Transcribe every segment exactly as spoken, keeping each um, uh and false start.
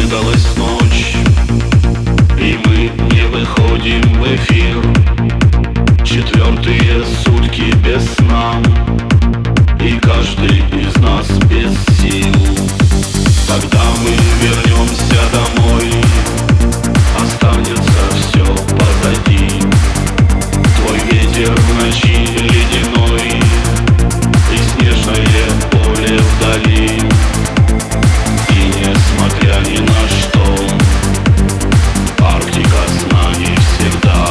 выдалась ночь, и мы не выходим в эфир. Четвертые сутки без сна, и каждый из нас без сил. Когда мы вернемся домой, останется все позади. Твой ветер в ночи ледяной и снежное поле вдали. И несмотря ни на что, Арктика с нами всегда.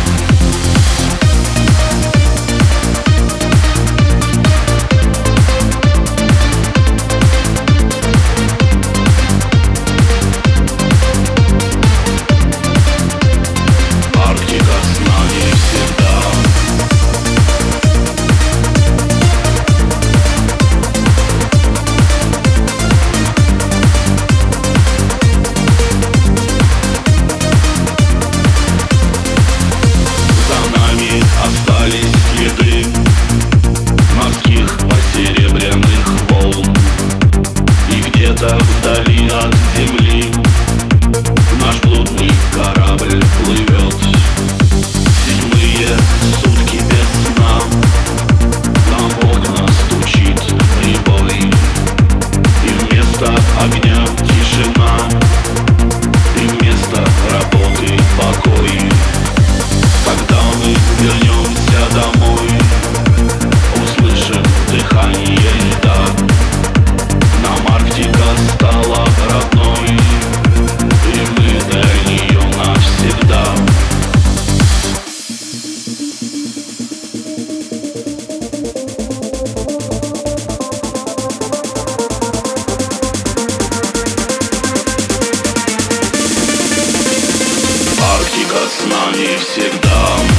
Остались следы морских посеребряных волн, и где-то вдали от земли наш блудный корабль плывет. Седьмые сутки без сна, на окна стучит прибой, и вместо огня тишина, и вместо работы покой. Когда мы вернемся домой, услышим дыхание льда. Нам Арктика стала родной, и мы для нее навсегда. Арктика с нами всегда.